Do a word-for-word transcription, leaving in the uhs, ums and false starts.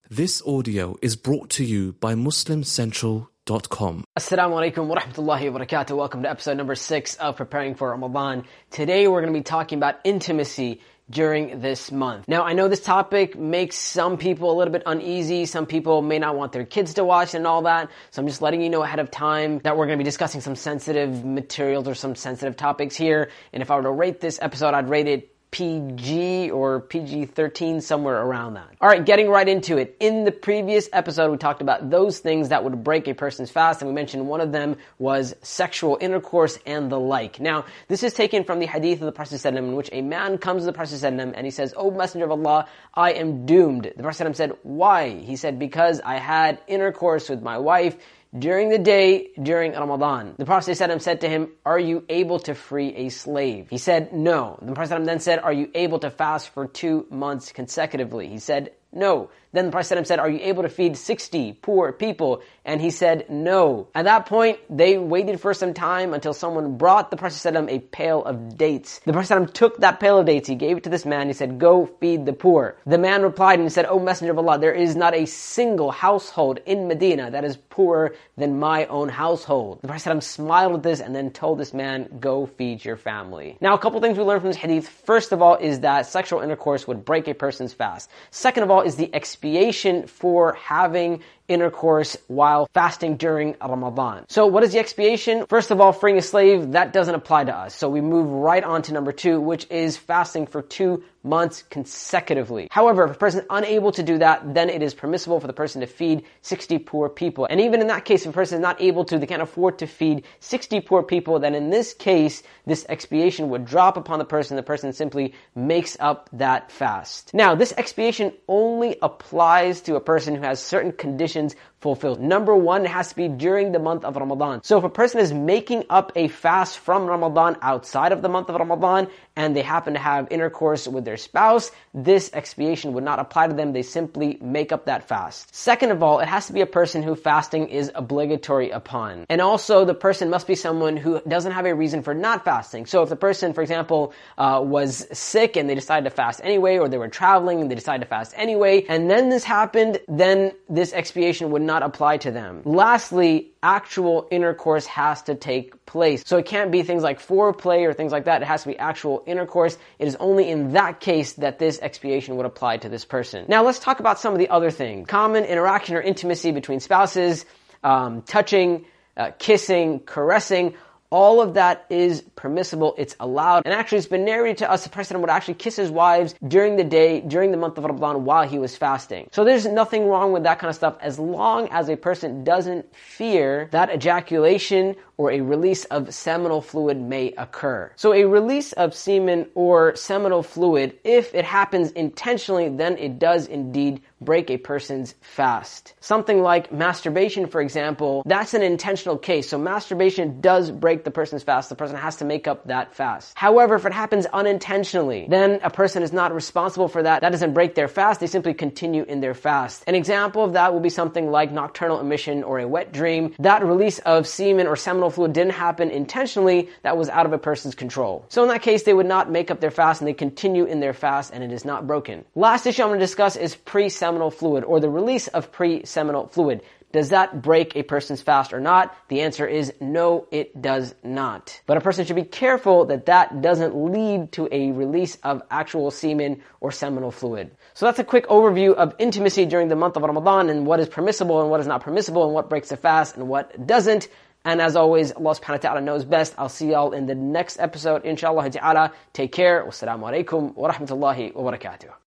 This audio is brought to you by Muslim Central dot com. Assalamu alaikum wa rahmatullahi wa barakatuh. Welcome to episode number six of Preparing for Ramadan. Today we're going to be talking about intimacy during this month. Now, I know this topic makes some people a little bit uneasy. Some people may not want their kids to watch and all that. So I'm just letting you know ahead of time that we're going to be discussing some sensitive materials or some sensitive topics here. And if I were to rate this episode, I'd rate it P G or P G thirteen, somewhere around that. Alright, getting right into it. In the previous episode, we talked about those things that would break a person's fast, and we mentioned one of them was sexual intercourse and the like. Now, this is taken from the hadith of the Prophet ﷺ, in which a man comes to the Prophet ﷺ and he says, "O Messenger of Allah, I am doomed." The Prophet ﷺ said, "Why?" He said, "Because I had intercourse with my wife during the day, during Ramadan." The Prophet ﷺ said to him, "Are you able to free a slave?" He said, "No." The Prophet ﷺ then said, "Are you able to fast for two months consecutively?" He said, "No." Then the Prophet ﷺ said, "Are you able to feed sixty poor people?" And he said, "No." At that point, they waited for some time until someone brought the Prophet ﷺ a pail of dates. The Prophet ﷺ took that pail of dates, he gave it to this man, he said, "Go feed the poor." The man replied and he said, "O Messenger of Allah, there is not a single household in Medina that is poorer than my own household." The Prophet ﷺ smiled at this and then told this man, "Go feed your family." Now, a couple things we learned from this hadith. First of all is that sexual intercourse would break a person's fast. Second of all is the expiation for having intercourse while fasting during Ramadan. So what is the expiation? First of all, freeing a slave, that doesn't apply to us. So we move right on to number two, which is fasting for two months consecutively. However, if a person is unable to do that, then it is permissible for the person to feed sixty poor people. And even in that case, if a person is not able to, they can't afford to feed sixty poor people, then in this case, this expiation would drop upon the person. The person simply makes up that fast. Now, this expiation only applies to a person who has certain conditions fulfilled. Number one, it has to be during the month of Ramadan. So if a person is making up a fast from Ramadan outside of the month of Ramadan, and they happen to have intercourse with their spouse, this expiation would not apply to them. They simply make up that fast. Second of all, it has to be a person who fasting is obligatory upon. And also, the person must be someone who doesn't have a reason for not fasting. So if the person, for example, uh, was sick and they decided to fast anyway, or they were traveling and they decided to fast anyway, and then this happened, then this expiation would not apply to them. Lastly, actual intercourse has to take place. So it can't be things like foreplay or things like that. It has to be actual intercourse. It is only in that case that this expiation would apply to this person. Now let's talk about some of the other things. Common interaction or intimacy between spouses, um, touching, uh, kissing, caressing. All of that is permissible, it's allowed. And actually, it's been narrated to us, the Prophet would actually kiss his wives during the day, during the month of Ramadan, while he was fasting. So there's nothing wrong with that kind of stuff, as long as a person doesn't fear that ejaculation or a release of seminal fluid may occur. So a release of semen or seminal fluid, if it happens intentionally, then it does indeed break a person's fast. Something like masturbation, for example, that's an intentional case. So masturbation does break the person's fast. The person has to make up that fast. However, if it happens unintentionally, then a person is not responsible for that. That doesn't break their fast. They simply continue in their fast. An example of that will be something like nocturnal emission or a wet dream. That release of semen or seminal fluid didn't happen intentionally. That was out of a person's control. So in that case, they would not make up their fast and they continue in their fast and it is not broken. Last issue I'm going to discuss is pre-seminal fluid, or the release of pre-seminal fluid. Does that break a person's fast or not? The answer is no, it does not. But a person should be careful that that doesn't lead to a release of actual semen or seminal fluid. So that's a quick overview of intimacy during the month of Ramadan and what is permissible and what is not permissible and what breaks the fast and what doesn't. And as always, Allah subhanahu wa ta'ala knows best. I'll see y'all in the next episode, inshallah ta'ala. Take care. Wassalamu alaikum wa rahmatullahi wa barakatuh.